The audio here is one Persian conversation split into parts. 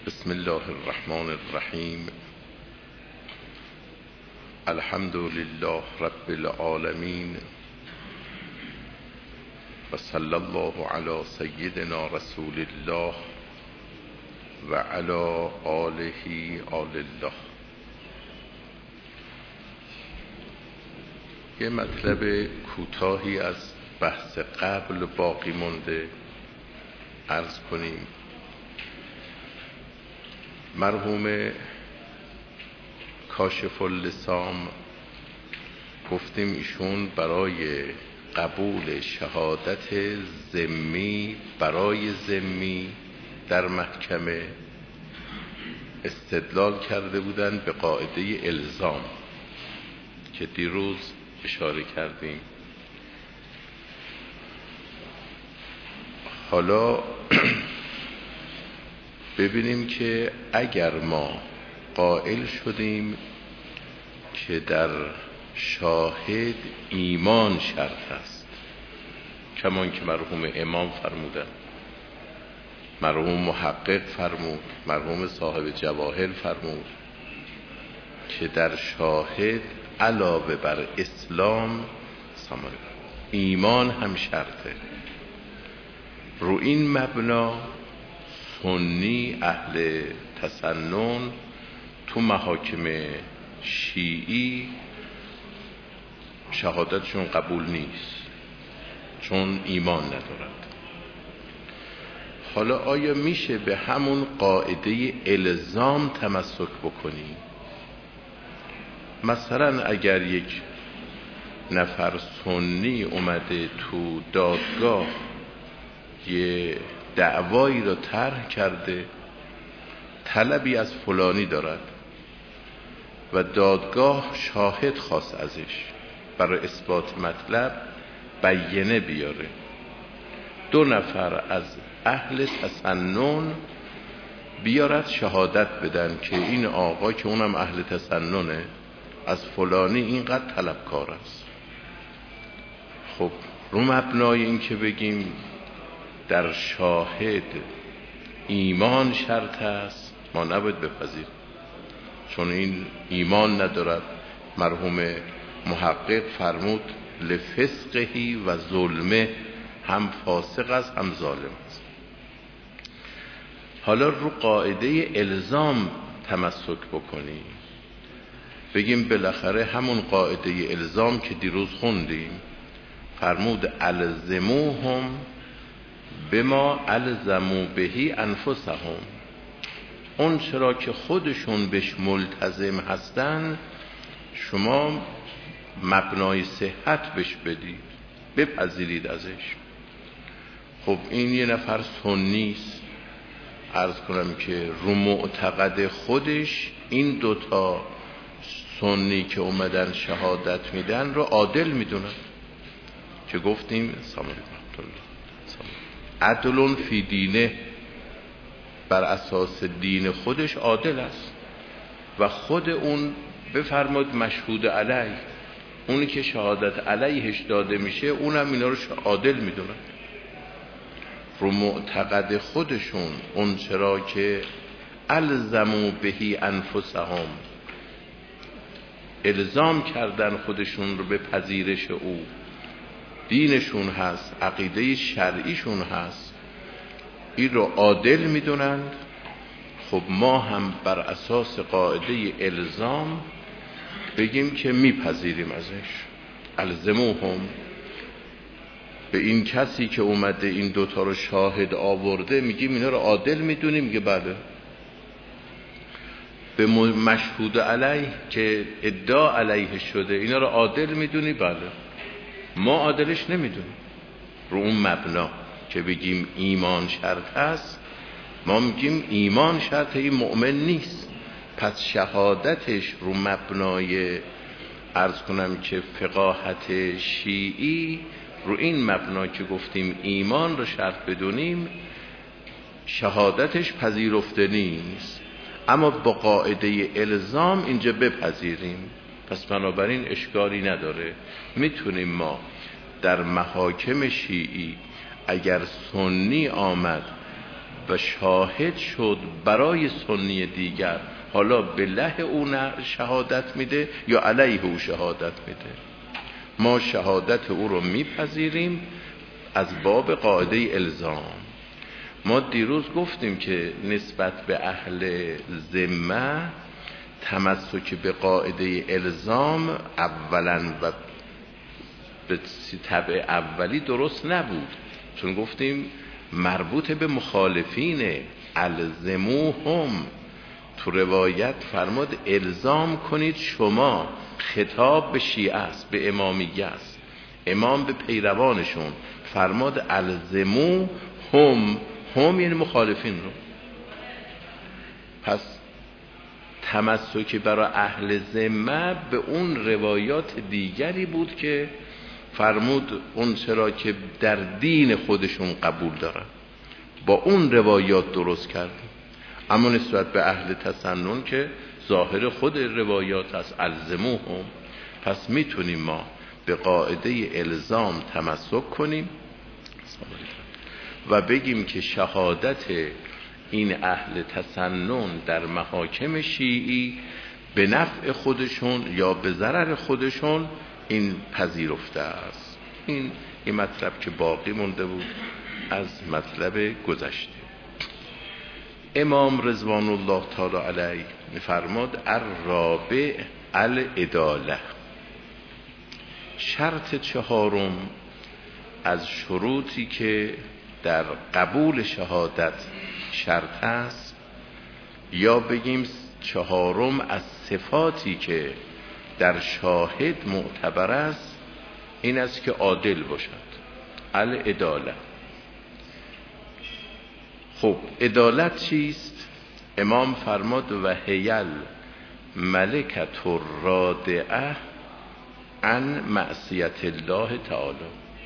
بسم الله الرحمن الرحیم. الحمد لله رب العالمین و صلی الله علی سیدنا رسول الله و علی آله آل الله. یه مطلب کوتاهی از بحث قبل باقی مونده عرض کنیم. مرحوم کاشف اللثام گفتیم ایشون برای قبول شهادت ذمی برای ذمی در محکمه استدلال کرده بودن به قاعده الزام که دیروز اشاره کردیم. حالا ببینیم که اگر ما قائل شدیم که در شاهد ایمان شرط است، کمان که مرحوم امام فرمودن، مرحوم محقق فرمود، مرحوم صاحب جواهر فرمود که در شاهد علاوه بر اسلام ایمان هم شرطه. رو این مبنا سنی اهل تسنن تو محاکم شیعی شهادتشون قبول نیست چون ایمان ندارد. حالا آیا میشه به همون قاعده الزام تمسک بکنی؟ مثلا اگر یک نفر سنی اومده تو دادگاه یه دعوایی را طرح کرده، طلبی از فلانی دارد و دادگاه شاهد خواست ازش برای اثبات مطلب بینه بیاره، 2 نفر از اهل تسنن بیارد شهادت بدن که این آقا که اونم اهل تسننه از فلانی اینقدر طلبکار است. خب رو مبنای این که بگیم در شاهد ایمان شرط است ما نباید بپذیریم چون این ایمان ندارد. مرحوم محقق فرمود لفسقهی و ظلمه، هم فاسق است هم ظالم است. حالا رو قاعده الزام تمسک بکنیم، بگیم بالاخره همون قاعده الزام که دیروز خوندیم فرمود الزموهم بما الزموا بهی انفسهم، اون چرا که خودشون بهش ملتزم هستن شما مبنای صحت بهش بدید، بپذیرید ازش. خب این یه نفر سنیست، عرض کنم که رو معتقد خودش این 2 سنی که اومدن شهادت میدن رو عادل میدونن که گفتیم عدلون فی دینه، بر اساس دین خودش عادل است و خود اون بفرماد مشهود علیه، اونی که شهادت علیهش داده میشه اونم اینا رو عادل میدونن. رو معتقد خودشون اون چرا که الزموا بهی انفسهم الزام کردن خودشون رو به پذیرش او، دینشون هست، عقیده شرعیشون هست، این رو عادل میدونند. خب ما هم بر اساس قاعده الزام بگیم که میپذیریم ازش. الزموهم به این کسی که اومده این 2 رو شاهد آورده میگیم اینا رو عادل میدونیم، میگه بله. به مشهود علیه که ادعا علیه شده اینا رو عادل میدونی؟ بله. ما عادلش نمیدونیم. رو اون مبنا که بگیم ایمان شرط هست ما میگیم ایمان شرط، این مؤمن نیست، پس شهادتش رو مبنای عرض کنم که فقاهت شیعی رو این مبنا که گفتیم ایمان رو شرط بدونیم شهادتش پذیرفته نیست، اما با قاعده الزام اینجا بپذیریم. پس بنابراین اشکالی نداره، میتونیم ما در محاکم شیعی اگر سنی آمد و شاهد شد برای سنی دیگر، حالا به له او شهادت میده یا علیه او شهادت میده. ما شهادت او رو میپذیریم از باب قاعده الزام. ما دیروز گفتیم که نسبت به اهل ذمه تمسک به قاعده الزام اولا و به طبع اولی درست نبود، چون گفتیم مربوط به مخالفین الزموهم. تو روایت فرمود الزام کنید شما، خطاب به شیعه است، به امامیه است، امام به پیروانشون فرمود الزمو هم یعنی مخالفین رو. پس تمسک برای اهل ذمه به اون روایات دیگری بود که فرمود اون چرا که در دین خودشون قبول دارن، با اون روایات درست کردیم. اما نسبت به اهل تسنن که ظاهر خود روایات از الزموهم، پس میتونیم ما به قاعده الزام تمسک کنیم و بگیم که شهادت این اهل تسنن در محاکم شیعی به نفع خودشون یا به ضرر خودشون این پذیرفته است. این مطلب که باقی مونده بود از مطلب گذشته. امام رضوان الله تعالی علیه فرمود الرابع العداله. شرط چهارم از شروطی که در قبول شهادت شرط است، یا بگیم چهارم از صفاتی که در شاهد معتبر است، این است که عادل باشد. العداله. خب عدالت چیست؟ امام فرمود و هیل ملکت الرادعه عن معصیت الله تعالی.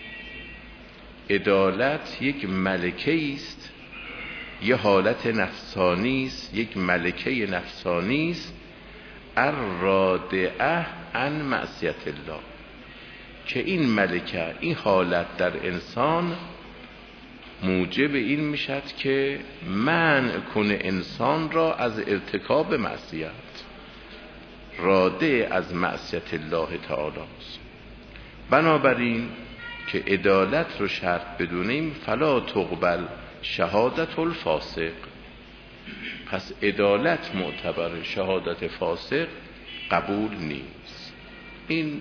عدالت یک ملکه است، یه حالت نفسانی است، یک ملکه نفسانی است، الرادعه عن معصیت الله، که این ملکه، این حالت در انسان موجب این میشد که منع کنه انسان را از ارتکاب معصیت. راده از معصیت الله تعالی است. بنابراین که عدالت رو شرط بدونیم، فلا تقبل شهادت الفاسق. پس عدالت معتبر، شهادت فاسق قبول نیست. این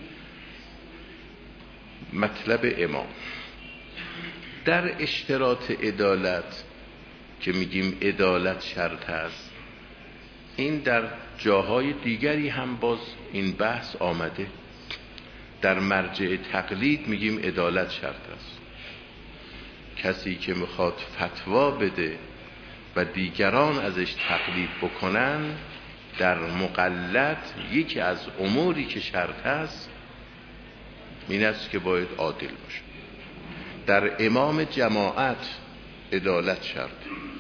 مطلب امام. در اشتراط عدالت که میگیم عدالت شرط است، این در جاهای دیگری هم باز این بحث آمده. در مرجع تقلید میگیم عدالت شرط است. کسی که میخواد فتوا بده و دیگران ازش تقلید بکنن، در مقلد یکی از اموری که شرط است این است که باید عادل باشه. در امام جماعت عدالت شرط،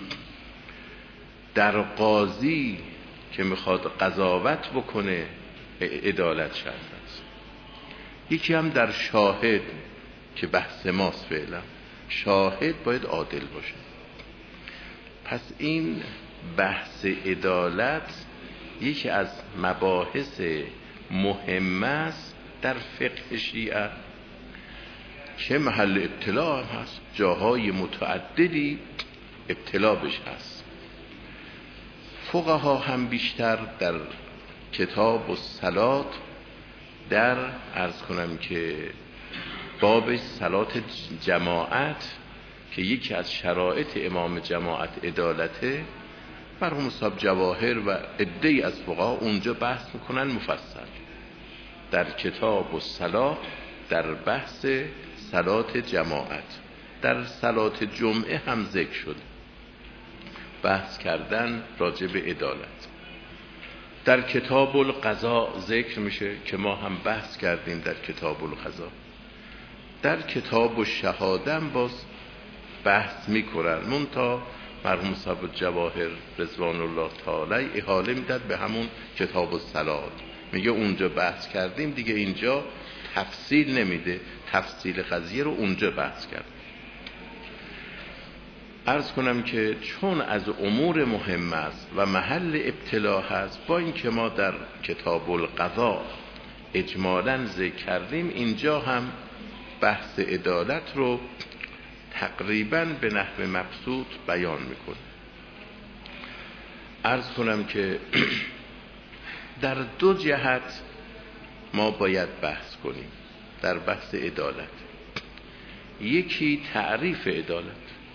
در قاضی که میخواد قضاوت بکنه عدالت شرط است. یکی هم در شاهد که بحث ماست فعلا، شاهد باید عادل باشه. پس این بحث عدالت یکی از مباحث مهم است در فقه شیعه که محل ابتلا هم هست، جاهای متعددی ابتلا بش هست. فقها هم بیشتر در کتاب الصلات، در عرض کنم که باب صلات جماعت که یکی از شرایط امام جماعت عدالته، مرحوم صاحب جواهر و عده‌ای از فقها اونجا بحث میکنن مفصل. در کتاب الصلات در بحث صلات جماعت، در صلات جمعه هم ذکر شد، بحث کردن راجع به عدالت. در کتاب القضاء ذکر میشه که ما هم بحث کردیم در کتاب القضاء. در کتاب الشهاده هم باز بحث میکنن، منتها مرحوم صاحب جواهر رضوان الله تعالی احاله میداد به همون کتاب الصلات، میگه اونجا بحث کردیم دیگه، اینجا تفصیل نمیده، تفصیل قضیه رو اونجا بحث کرد. عرض کنم که چون از امور مهم است و محل ابتلا هست، با اینکه ما در کتاب القضاء اجمالاً ذکر کردیم، اینجا هم بحث عدالت رو تقریباً به نحو مقصود بیان میکنه. عرض کنم که در دو جهت ما باید بحث کنیم در بحث عدالت. یکی تعریف عدالت،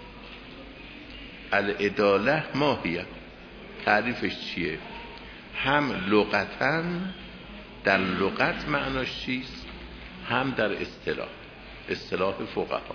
العداله ما هیه، تعریفش چیه؟ هم لغتاً در لغت معناش چیست، هم در اصطلاح فقها.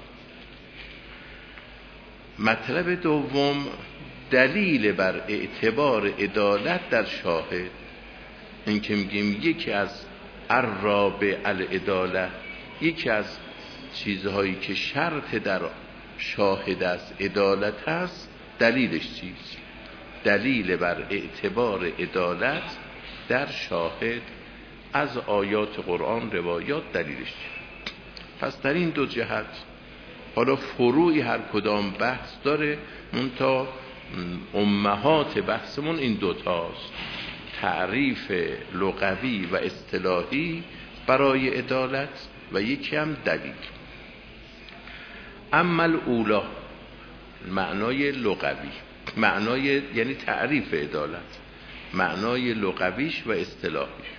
مطلب دوم دلیل بر اعتبار عدالت در شاهد، این که میگیم یکی از الرابع العداله، یکی از چیزهایی که شرط در شاهد است عدالت است. دلیلش چیست؟ دلیل بر اعتبار عدالت در شاهد از آیات قرآن، روایات، دلیلش چیست؟ پس در این دو جهت حالا فروعی هر کدام بحث داره، منتها امهات بحثمون این دوتاست: تعریف لغوی و اصطلاحی برای عدالت و یکی هم دلیل. اما الاولا، معنای لغوی، معنای یعنی تعریف عدالت، معنای لغویش و اصطلاحیش.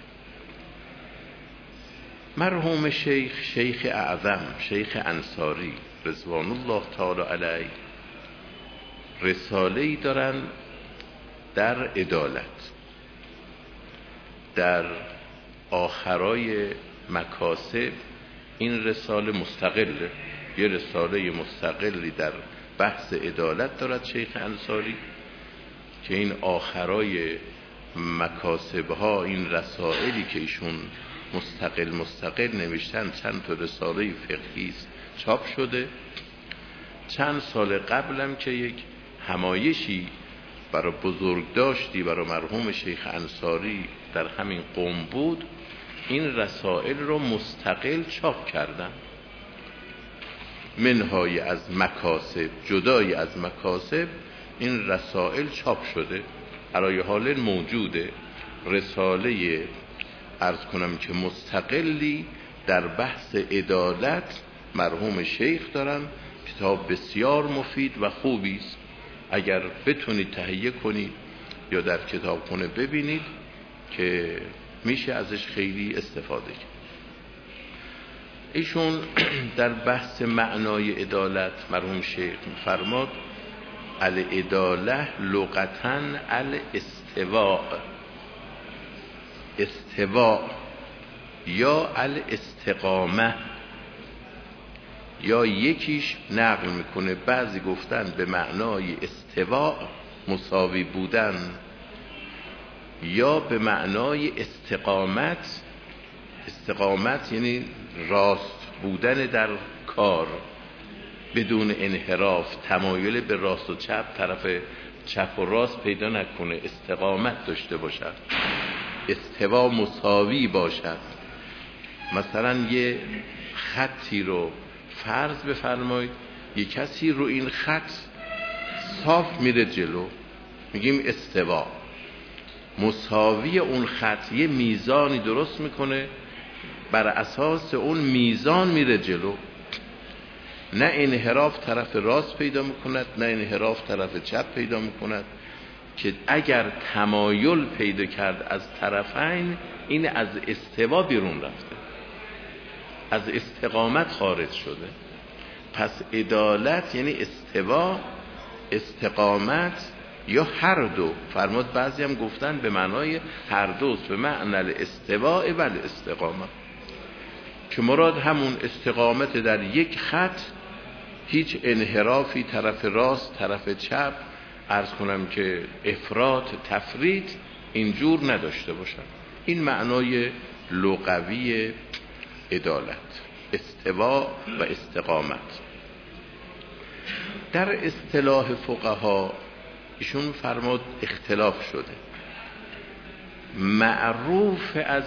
مرحوم شیخ اعظم، شیخ انصاری رضوان الله تعالی علیه، رساله‌ای دارن در عدالت، در آخرای مکاسب. این رساله مستقله، یه رساله مستقلی در بحث عدالت دارد شیخ انصاری، که این آخرای مکاسب ها، این رسائلی که ایشون مستقل نوشتن، چند تا رساله فقهی چاپ شده. چند سال قبلم که یک همایشی برای بزرگداشتی برای مرحوم شیخ انصاری در همین قم بود، این رسائل رو مستقل چاپ کردن، منهای از مکاسب، جدای از مکاسب این رسائل چاپ شده، برای حال موجوده. رساله عرض کنم که مستقلی در بحث عدالت مرحوم شیخ دارن، کتاب بسیار مفید و خوبی است. اگر بتونید تهیه کنید یا در کتابخونه ببینید که میشه ازش خیلی استفاده کرد. ایشون در بحث معنای عدالت مرحوم شیخ فرماد العداله لغتاً الاستواء، استواء یا الاستقامه، یا یکیش نقل میکنه، بعضی گفتن به معنای استواء مساوی بودن، یا به معنای استقامت. استقامت یعنی راست بودن در کار بدون انحراف، تمایل به راست و چپ، طرف چپ و راست پیدا نکنه، استقامت داشته باشد، استوا مساوی باشد. مثلا یه خطی رو فرض بفرمایید، یه کسی رو این خط صاف میره جلو، میگیم استوا. مساوی اون خط یه میزانی درست میکنه، بر اساس اون میزان میره جلو، نه انحراف طرف راست پیدا میکند نه انحراف طرف چپ پیدا میکند، که اگر تمایل پیدا کرد از طرفین، این از استوا بیرون رفته، از استقامت خارج شده. پس عدالت یعنی استوا، استقامت، یا هر دو. فرمود بعضی هم گفتن به معنای هر دوست، به معنی الاستواء و الاستقامه، که مراد همون استقامت در یک خط، هیچ انحرافی طرف راست طرف چپ، عرض کنم که افراط تفریط اینجور نداشته باشن. این معنای لغوی عدالت، استوا و استقامت. در اصطلاح فقها ایشون فرمود اختلاف شده. معروف از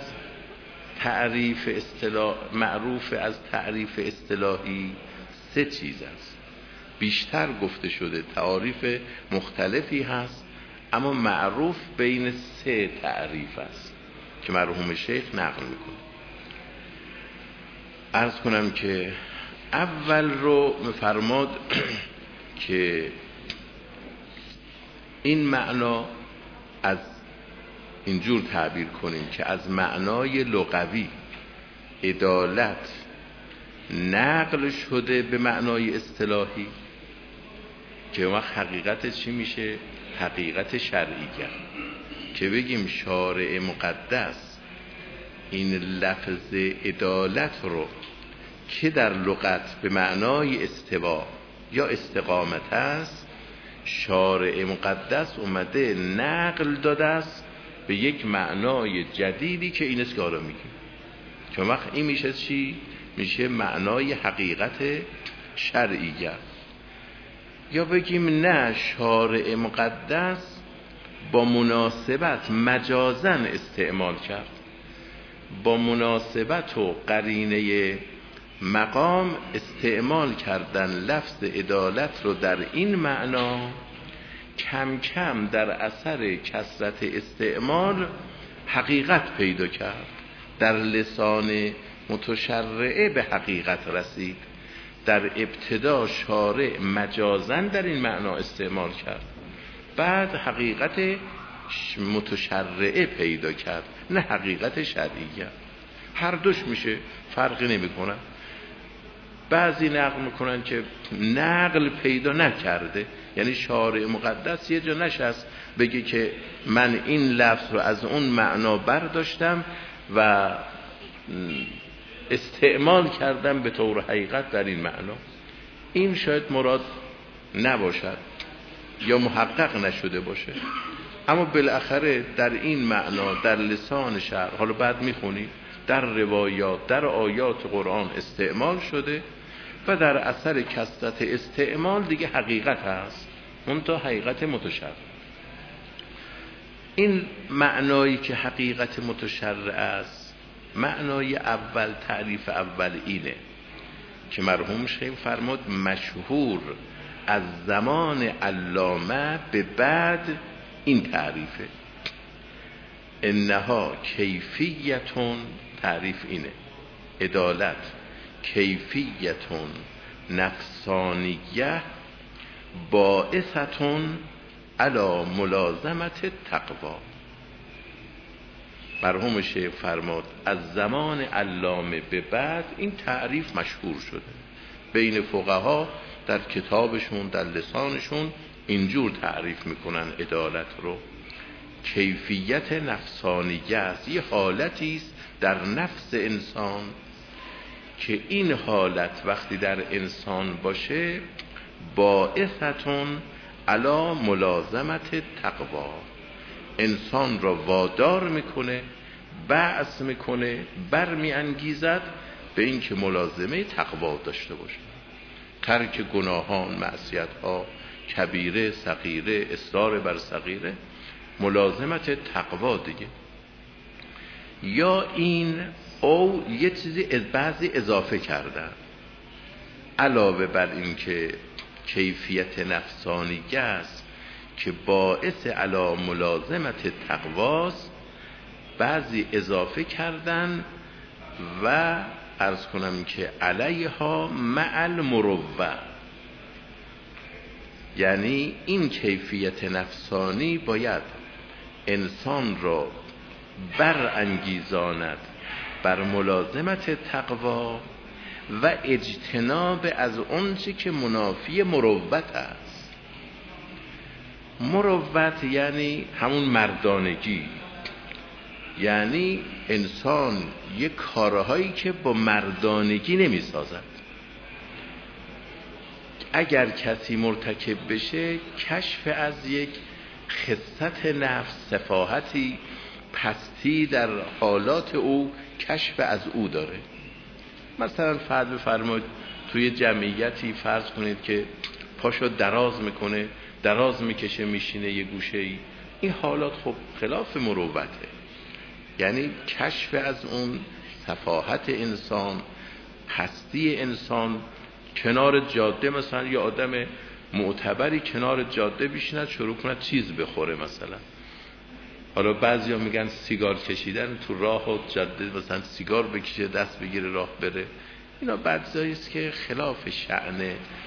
تعریف اصطلاحی سه چیز است. بیشتر گفته شده، تعاریف مختلفی هست، اما معروف بین 3 تعریف است که مرحوم شیخ نقل میکنه. عرض کنم که اول رو فرماد که این معنا از اینجور تعبیر کنیم که از معنای لغوی عدالت نقل شده به معنای اصطلاحی، که وقت حقیقت چی میشه؟ حقیقت شرعیه. که بگیم شارع مقدس این لفظ عدالت رو که در لغت به معنای استوا یا استقامت است، شارع مقدس اومده نقل داده است به یک معنای جدیدی که این است که حالا میگیم. که وقت این میشه چی؟ میشه معنای حقیقت شرعیه. یا بگیم نه، شارع مقدس با مناسبت مجازن استعمال کرد، با مناسبت و قرینه مقام استعمال کردن لفظ عدالت رو در این معنا، کم کم در اثر کثرت استعمال حقیقت پیدا کرد، در لسان متشرعه به حقیقت رسید. در ابتدا شارع مجازن در این معنا استعمال کرد، بعد حقیقت متشرعه پیدا کرد، نه حقیقت شرعیه. هر دوش میشه، فرقی نمیکنه. بعضی نقل میکنن که نقل پیدا نکرده، یعنی شارع مقدس یه جا نشست بگه که من این لفظ رو از اون معنا برداشتم و استعمال کردم به طور حقیقت در این معنا. این شاید مراد نباشد یا محقق نشده باشه، اما بالاخره در این معنا در لسان شرع، حالا بعد میخونی در روایات در آیات قرآن استعمال شده و در اثر کثرت استعمال دیگه حقیقت هست، منتها حقیقت متشرع. این معنایی که حقیقت متشرع است، معنای اول، تعریف اول اینه که مرحوم شیخ فرمود مشهور از زمان علامه به بعد این تعریفه. انها کیفیتون، تعریف اینه، عدالت کیفیتون نفسانیه باعثتون علی ملازمت تقوا. مرحوم شیخ فرمود از زمان علامه به بعد این تعریف مشهور شده بین فقها، در کتابشون در لسانشون اینجور تعریف میکنن عدالت رو. کیفیت نفسانیه است، یه حالتی است در نفس انسان که این حالت وقتی در انسان باشه باعثتون علی ملازمت تقوا، انسان را وادار میکنه، بعث میکنه، برمی انگیزد به این که ملازمه تقوا داشته باشه، ترک گناهان، معصیت‌ها، کبیره، صغیره، اصرار بر صغیره، ملازمت تقوا دیگه. یا این او یه چیزی بعضی اضافه کردن علاوه بر این که کیفیت نفسانیه است که باعث علی ملازمت تقواست، بعضی اضافه کردن و عرض کنم که علیها مع المروه، یعنی این کیفیت نفسانی باید انسان را برانگیزاند بر ملازمت تقوا و اجتناب از اون چی که منافی مروت است. مروت یعنی همون مردانگی، یعنی انسان یک کارهایی که با مردانگی نمی سازد. اگر کسی مرتکب بشه کشف از یک خصت نفس، سفاهتی، پستی در حالات او کشف از او داره. مثلا فرض بفرمایید توی جمعیتی فرض کنید که پاشو دراز میکنه، دراز میکشه، میشینه یه گوشه‌ای، این حالات خب خلاف مروته، یعنی کشف از اون سفاهت انسان، پستی انسان، کنار جاده مثلا یه آدم معتبری کنار جاده بشیند شروع کند چیز بخوره مثلا. حالا بعضیا میگن سیگار کشیدن تو راه و جاده، مثلا سیگار بکشه دست بگیره راه بره، اینا بعضیایی است که خلاف شأن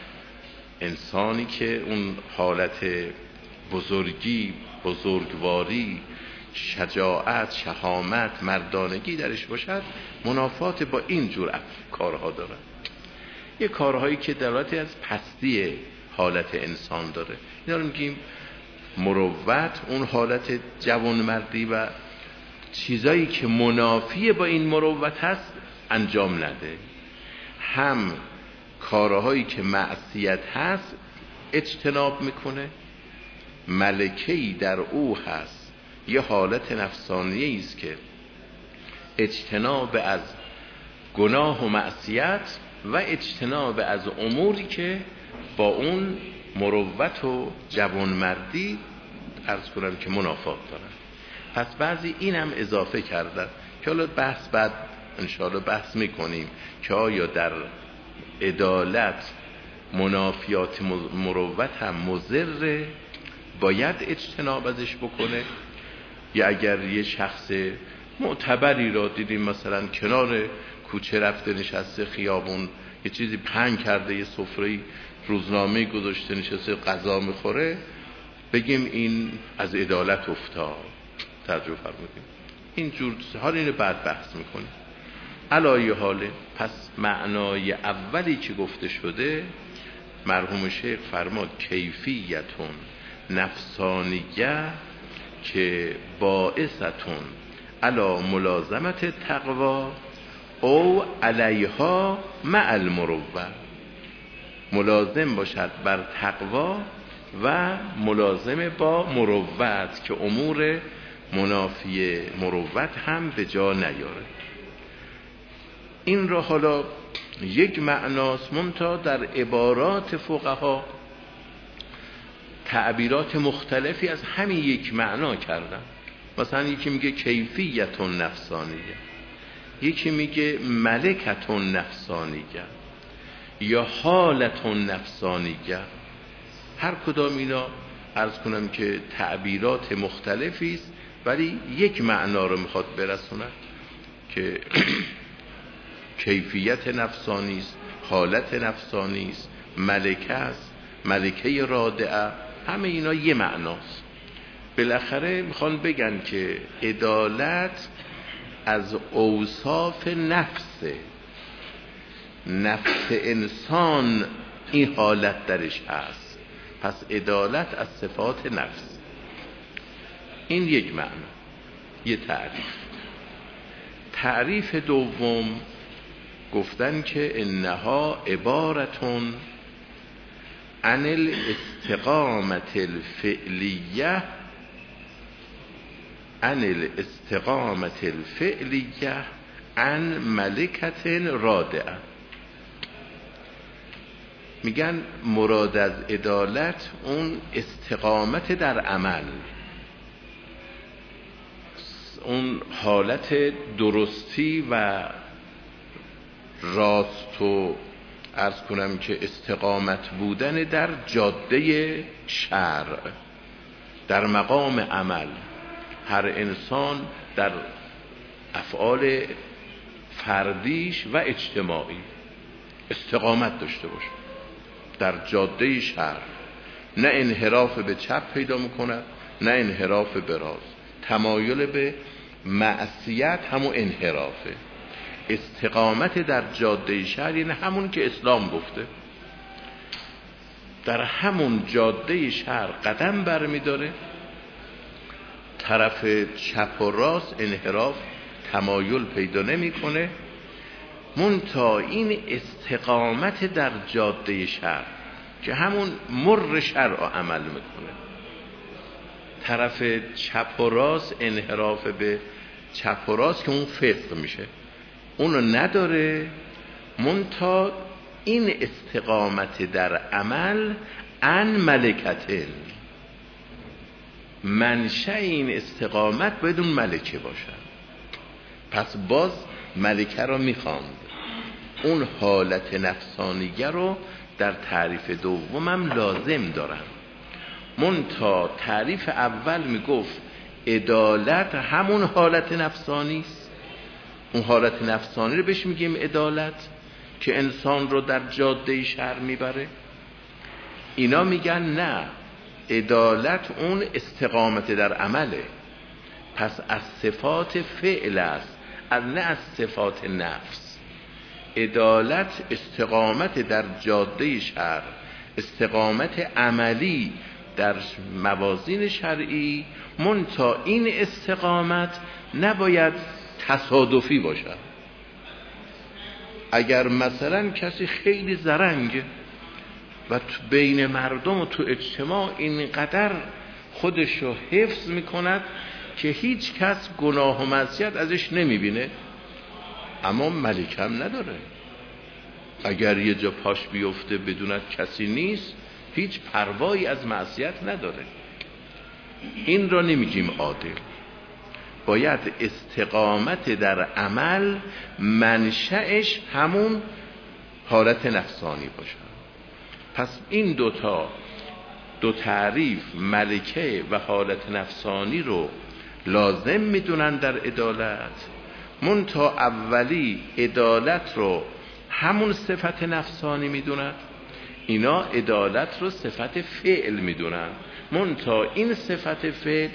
انسانی که اون حالت بزرگی، بزرگواری، شجاعت، شهامت، مردانگی درش باشد، منافات با این جور کارها داره. یه کارهایی که دلالتی از پستی حالت انسان داره، اینا رو میگیم مروت. اون حالت جوانمردی و چیزایی که منافی با این مروت هست انجام نده. هم کارهایی که معصیت هست اجتناب میکنه، ملکه‌ای در او هست، یه حالت نفسانیه است که اجتناب از گناه و معصیت و اجتناب از اموری که با اون مروت و جوانمردی عرض کنم که منافات دارن. پس بعضی این هم اضافه کردن که حالا بحث بعد انشاءالله بحث میکنیم که آیا در عدالت منافیات مروت هم مضر باید اجتناب ازش بکنه، یا اگر یه شخص معتبری را دیدیم مثلا کنار کوچه رفته نشسته، خیابون یه چیزی پهن کرده، یه سفره روزنامه گذاشته نشسته غذا میخوره، بگیم این از عدالت افتاد؟ ترجمه فرمودیم این جور حال اینو بعد بحث میکنیم. علایه حاله پس معنای اولی که گفته شده مرحوم شیخ فرماد کیفیتون نفسانیه که باعثتون علی ملازمت تقوا او علیها مع المروت، ملازم باشد بر تقوا و ملازم با مروت که امور منافی مروت هم به جا نیاره. این را حالا یک معناست، منتها در عبارات فقها تعبیرات مختلفی از همین یک معنا کردن. مثلا یکی میگه کیفیت نفسانیه، یکی میگه ملکت نفسانیه یا حالت نفسانیه. هر کدام اینا عرض کنم که تعبیرات مختلفی است ولی یک معنا رو میخواد برسونه که کیفیت نفسانی است، حالت نفسانی است، ملکه است، ملکه رادعه، همه اینا یه معناست. بالاخره میخوان بگن که عدالت از اوصاف نفس انسان این حالت درش هست، پس عدالت از صفات نفس. این یک معنا، یه تعریف دوم گفتن که انها عبارتون عن الاستقامت الفعلیه عن ملکت رادعه. میگن مراد از عدالت اون استقامت در عمل، اون حالت درستی و راست و عرض کنم که استقامت بودن در جاده شرع، در مقام عمل. هر انسان در افعال فردیش و اجتماعی استقامت داشته باشه در جاده شرع، نه انحراف به چپ پیدا میکنه نه انحراف به راست. تمایل به معصیت همون انحرافه. استقامت در جاده شرع یعنی همون که اسلام گفته، در همون جاده شرع قدم برمیداره، طرف چپ و راست انحراف تمایل پیدا نمیکنه. منتها این استقامت در جاده شرع که همون مر شرع عمل میکنه، طرف چپ و راست انحراف به چپ و راست که اون فسق میشه اونو نداره. منتها این استقامت در عمل عن ملکتن، منشأ این استقامت باید اون ملکه باشه. پس باز ملکه را میخواند. اون حالت نفسانیه رو در تعریف دومم لازم دارن. منتها تعریف اول میگفت عدالت همون حالت نفسانی است. اون حالت نفسانی رو بهش میگیم عدالت که انسان رو در جاده شر میبره. اینا میگن نه، عدالت اون استقامت در عمله، پس از صفات فعل است، از نه از صفات نفس. عدالت استقامت در جاده شرع، استقامت عملی در موازین شرعی. منتها این استقامت نباید تصادفی باشد. اگر مثلا کسی خیلی زرنگ و بین مردم و تو اجتماع اینقدر خودش رو حفظ میکند که هیچ کس گناه و معصیت ازش نمیبینه، اما ملکم نداره. اگر یه جا پاش بیفته بدوند کسی نیست، هیچ پروایی از معصیت نداره. این را نمیگیم عادل. باید استقامت در عمل منشأش همون حالت نفسانی باشه. پس این دو تعریف ملکه و حالت نفسانی رو لازم میدونن در عدالت. منتها اولی عدالت رو همون صفت نفسانی میدونن، اینا عدالت رو صفت فعل میدونن. منتها این صفت فعل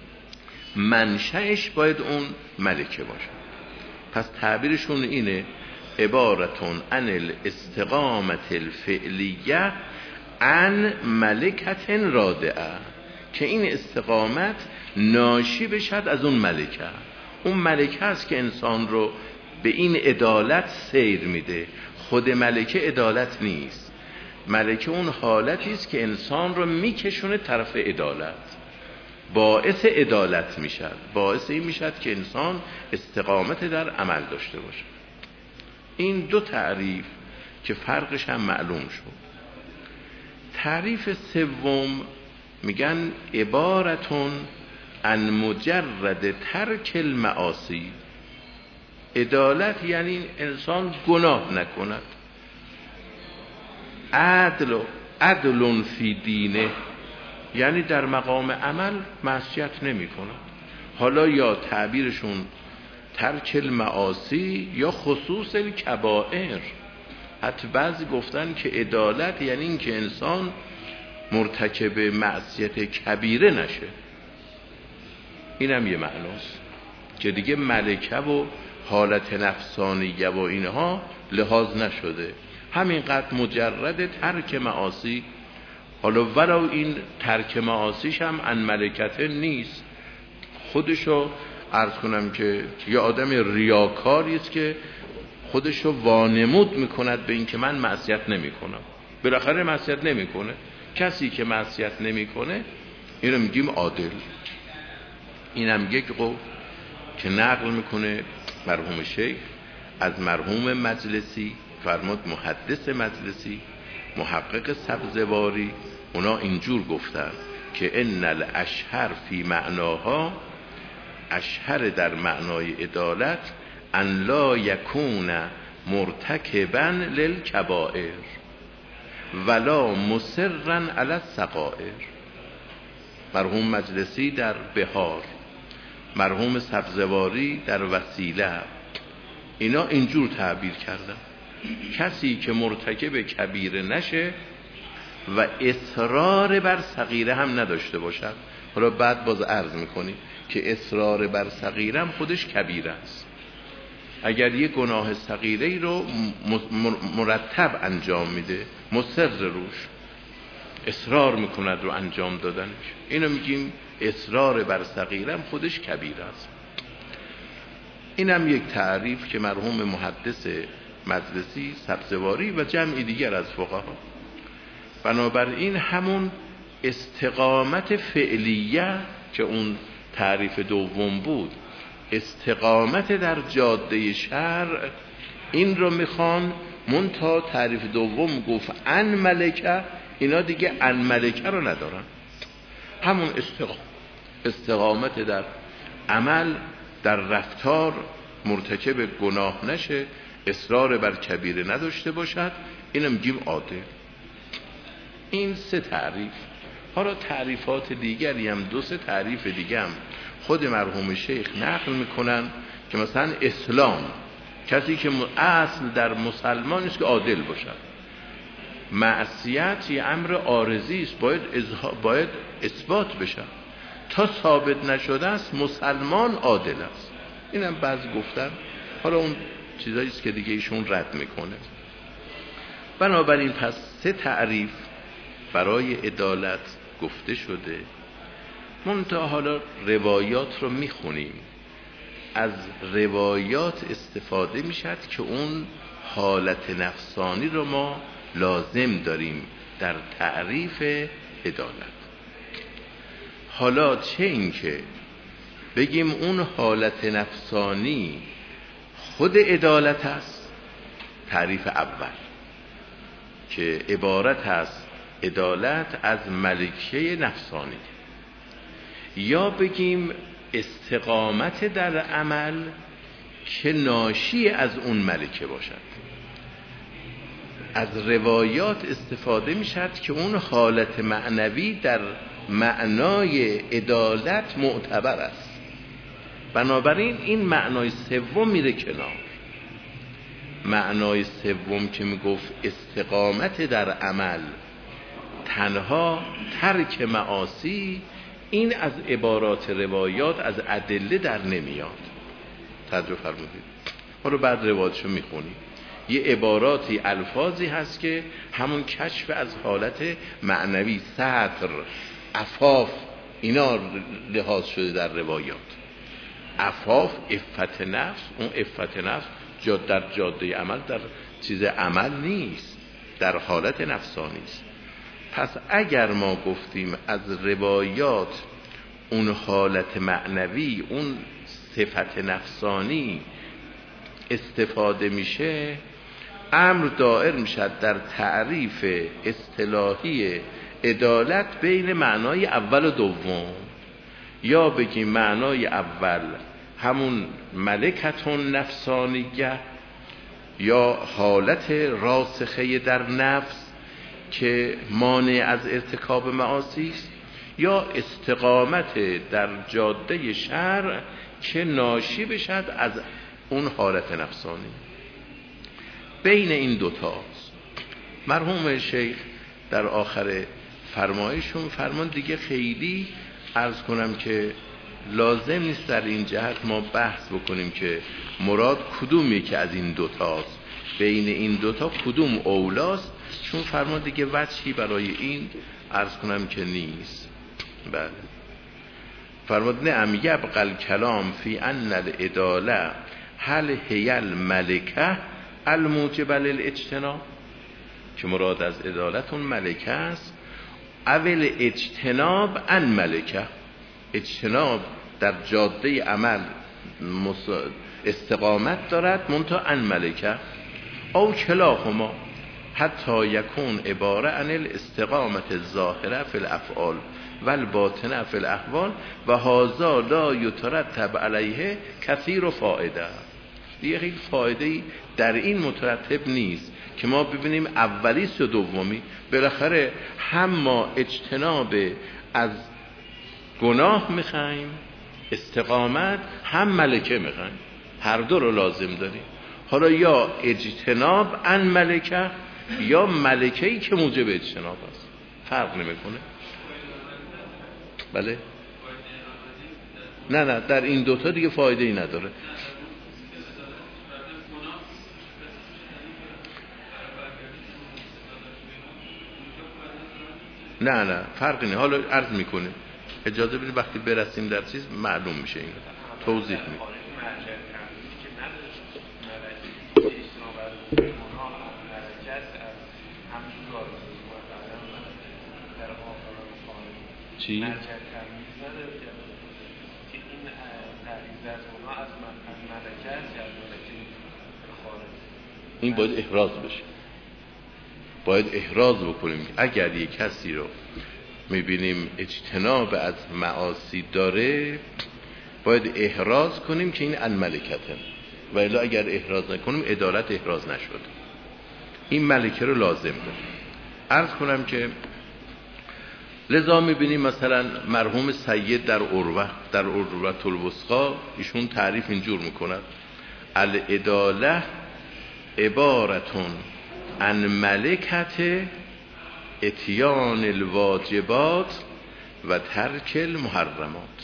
منشأش باید اون ملکه باشه. پس تعبیرشون اینه عبارتون عن الاستقامت الفعلیه عن ملکت رادعه، که این استقامت ناشی بشد از اون ملکه. اون ملکه است که انسان رو به این عدالت سیر میده. خود ملکه عدالت نیست. ملکه اون حالتی است که انسان رو میکشونه طرف عدالت، باعث عدالت میشد، باعث این میشد که انسان استقامت در عمل داشته باشه. این دو تعریف که فرقش هم معلوم شد. تعریف سوم میگن عبارتون عن مجرد ترک المعاصی. عدالت یعنی انسان گناه نکند. عدل فی دینه یعنی در مقام عمل معصیت نمی کند. حالا یا تعبیرشون ترک المعاصی یا خصوص الکبائر. حتی بعضی گفتن که عدالت یعنی این که انسان مرتکب معصیت کبیره نشه. اینم یه معناست که دیگه ملکه و حالت نفسانیه و اینها لحاظ نشده، همینقدر مجرد ترک معاصی. حالا ولو این ترک معاصیش هم ان ملکته نیست، خودشو عرض کنم که یه آدم ریاکاری است که خودشو وانمود میکند به این که من معصیت نمی کنم، بالاخره معصیت نمی کنه. کسی که معصیت نمی کنه اینو میگیم عادل. اینم یک قول که نقل میکنه مرحوم شیخ از مرحوم مجلسی، فرمود محدث مجلسی محقق سبزواری، اونا اینجور گفتن که ان الاشهر فی معناها، اشهر در معنای عدالت ان لا یکون مرتکبا للکبائر ولا مصرا علی الصغائر. مرحوم مجلسی در بهار، مرحوم سبزواری در وسیله، اینا اینجور تعبیر کردن کسی که مرتکب کبیره نشه و اصرار بر صغیره هم نداشته باشد. حالا بعد باز عرض میکنی که اصرار بر صغیره هم خودش کبیره است. اگر یه گناه صغیره رو مرتب انجام میده، مصر روش، اصرار میکند رو انجام دادنش، اینو میگیم اصرار بر صغیره هم خودش کبیره است. اینم یک تعریف که مرحوم محدث مجلسی، سبزواری و جمعی دیگر از فقها. بنابراین همون استقامت فعلیه که اون تعریف دوم بود، استقامت در جاده شرع، این رو میخوان. منتها تعریف دوم گفت ان ملکه، اینا دیگه ان ملکه رو ندارن. همون استقامت در عمل، در رفتار، مرتکب گناه نشه، اصرار بر کبیره نداشته باشد، اینم میگیم عادل. این 3 تعریف. حالا تعریفات دیگری هم 2-3 تعریف دیگه هم خود مرحوم شیخ نقل میکنن که مثلا اسلام، کسی که اصل در مسلمان است که عادل باشد. معصیت یه امر عارضی است، باید اثبات بشه. تا ثابت نشده است مسلمان عادل است. اینم بعضی گفتن. حالا اون چیزایی است که دیگه ایشون رد میکنه. بنابراین پس 3 تعریف برای عدالت گفته شده. منتها حالا روایات رو میخونیم، از روایات استفاده میشد که اون حالت نفسانی رو ما لازم داریم در تعریف عدالت. حالا چه این که بگیم اون حالت نفسانی خود عدالت است، تعریف اول که عبارت است عدالت از ملکه نفسانی، یا بگیم استقامت در عمل که ناشی از اون ملکه باشد. از روایات استفاده می شد که اون حالت معنوی در معنای عدالت معتبر است. بنابراین این معنای سوم میره کنار. معنای سوم که می گفت استقامت در عمل تنها ترک معاصی، این از عبارات روایات از ادله در نمیاد. توجه فرمودید. ما رو بعد روایاتشو میخونیم. یه عباراتی الفاظی هست که همون کشف از حالت معنوی، ستر، عفاف، اینا لحاظ شده در روایات. عفاف عفت نفس، اون عفت نفس در جاده عمل در چیز عمل نیست، در حالت نفسانی است. پس اگر ما گفتیم از روایات اون حالت معنوی، اون صفت نفسانی استفاده میشه، امر دائر میشد در تعریف اصطلاحی عدالت بین معنای اول و دوم. یا بگیم معنای اول همون ملکتون نفسانیه یا حالت راسخه در نفس که مانع از ارتکاب معاصی است، یا استقامت در جاده شرع که ناشی بشد از اون حالت نفسانی. بین این دوتاست. مرحوم شیخ در آخر فرمایشون فرمان دیگه خیلی عرض کنم که لازم نیست در این جهت ما بحث بکنیم که مراد کدومی که از این دوتاست، بین این دوتا کدوم اولاست، چون فرمان دیگه وجهی برای این عرض کنم که نیست. بله فرمود نعم یبقى الکلام فی ان العداله هل هی الملکه الموجب للاجتناب، که مراد از عدالت اون ملکه است، اول اجتناب ان ملکه، اجتناب در جاده عمل استقامت دارد منتها ان ملکه، او کلاهما حتی یکون عباره عن الاستقامت الظاهره فی الافعال و الباطنه فی الاحوال و هذا لا یترتب علیه کثیر و فائده. دیگه خیلی فایده‌ای در این مترتب نیست که ما ببینیم اولیست و دومی. بالاخره هم ما اجتناب از گناه میخوایم، استقامت، هم ملکه میخوایم، هر دو رو لازم داریم. حالا یا اجتناب ان ملکه یا ملکه‌ای که موجب اجتناب است، فرق نمیکنه. بله نه در این دوتا دیگه فایده ای نداره. نه فرقی نه. حالا عرض میکنه، اجازه بدید وقتی برسیم در چیز معلوم میشه، این توضیح میده. چی؟ این باید احراز بشه، باید احراز بکنیم. اگر یک کسی رو میبینیم اجتناب از معاصی داره، باید احراز کنیم که این الملکته. و الا اگر احراز نکنیم عدالت احراز نشد. این ملکه رو لازم داره. عرض کنم که لذا میبینیم مثلا مرحوم سید در عروة الوثقی ایشون تعریف اینجور میکند: العداله عبارتون عن ملکت اتیان الواجبات و ترک المحرمات.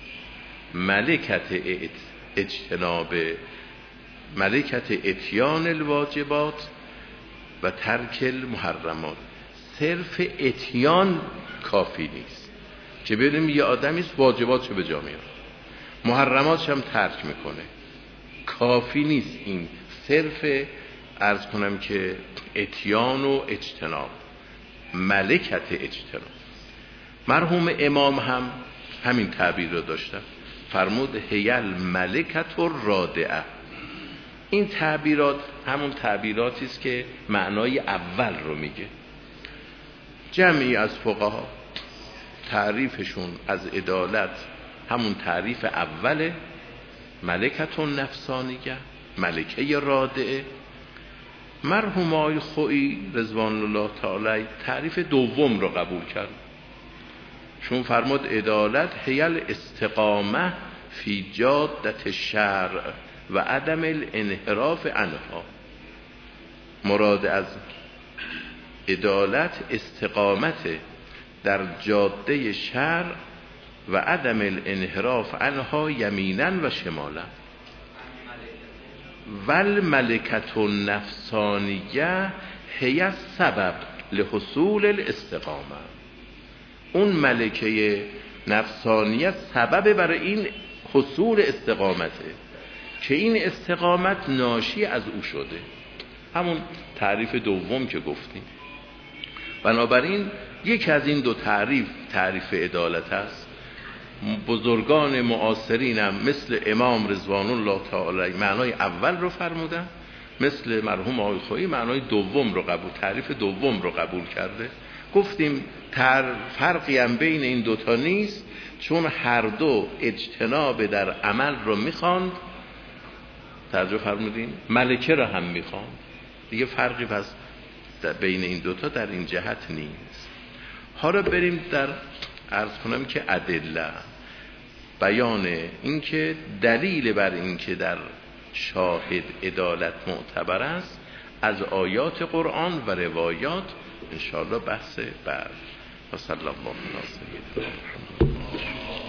ملکت اتیان الواجبات و ترک المحرمات. صرف اتیان کافی نیست که ببینیم یه آدمی واجباتشو به جا میاره، محرماتش هم ترک میکنه، کافی نیست. این صرف عرض کنم که اتیان و اجتناب، ملکت اجتناب. مرحوم امام هم همین تعبیر رو داشتن، فرمود هیل ملکت الرادعه. این تعبیرات همون تعبیراتی است که معنای اول رو میگه. جمعی از فقها تعریفشون از عدالت همون تعریف اوله، ملکت نفسانیه، ملکه رادعه. مرحوم آقای خویی رضوان الله تعالی تعریف دوم رو قبول کرد، چون فرمود عدالت هیل استقامه فی جادت الشرع و عدم الانحراف عنها. مراد از عدالت استقامت در جاده شرع و عدم الانحراف عنها یمینا و شمالا. والملکت النفسانیه هی سبب لحصول الاستقامه. اون ملکه نفسانیه سبب برای این حصول استقامته که این استقامت ناشی از او شده. همون تعریف دوم که گفتیم. بنابراین یک از این دو تعریف عدالت است. بزرگان معاصرین هم مثل امام رضوان الله تعالی معنای اول رو فرمودن، مثل مرحوم آقای خویی معنای دوم رو تعریف دوم رو قبول کرده. گفتیم فرقی هم بین این دوتا نیست، چون هر دو اجتناب در عمل رو میخواند. توجه فرمودین؟ ملکه رو هم میخواند. دیگه فرقی پس بین این دوتا در این جهت نیست. حالا بریم در عرض کنم که ادله، بیان این که دلیل بر این که در شاهد عدالت معتبر است از آیات قرآن و روایات انشاءالله بحث بعد. و صلی الله علیه و سیدنا محمد.